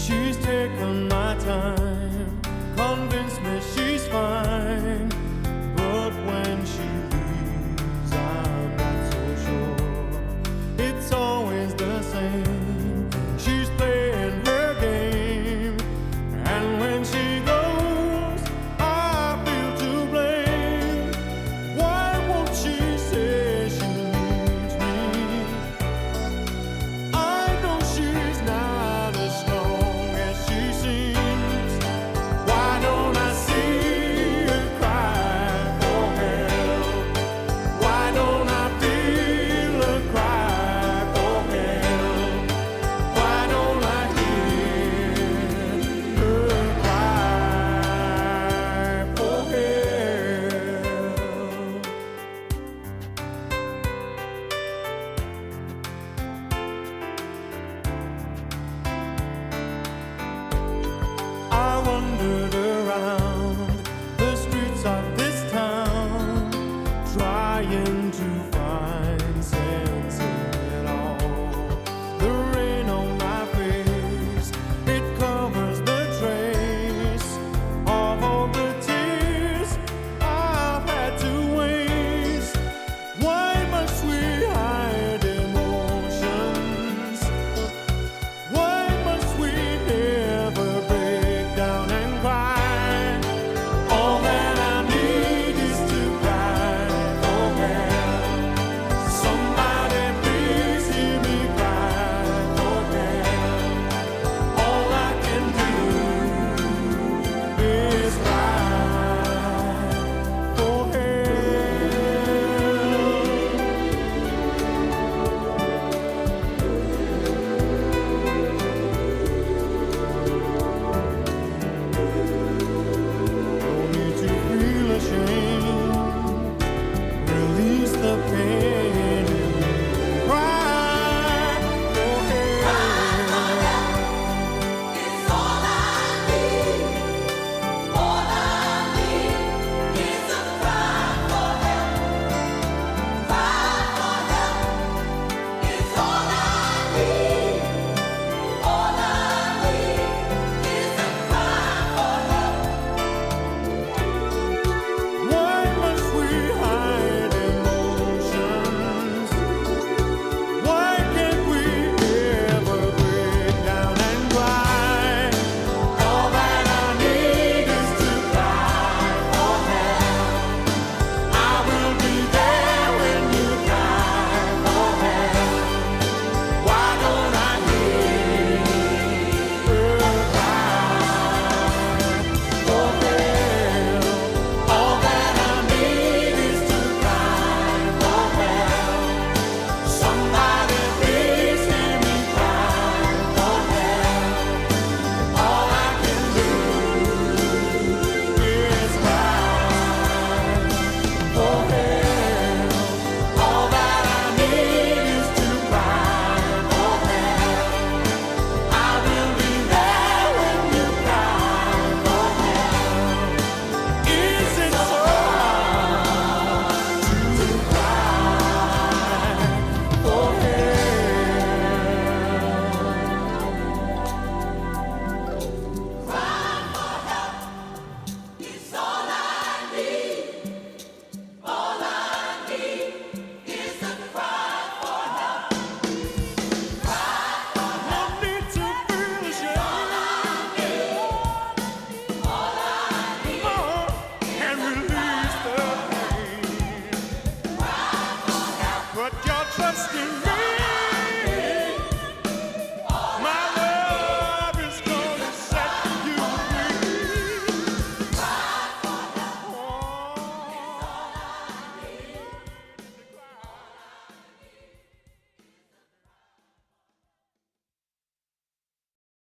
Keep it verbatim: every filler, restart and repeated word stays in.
She's taken my time, convinced me she's fine, but when she leaves I'm not so sure. It's always the same, she's playing her game, and when she goes I feel to blame. Why won't she say she needs me? I know she's not as strong as she seems. Why don't I see her cry for help? Why don't I feel her cry for help? Why don't I hear her cry for help? I wandered around the streets of this town, trying to find sense.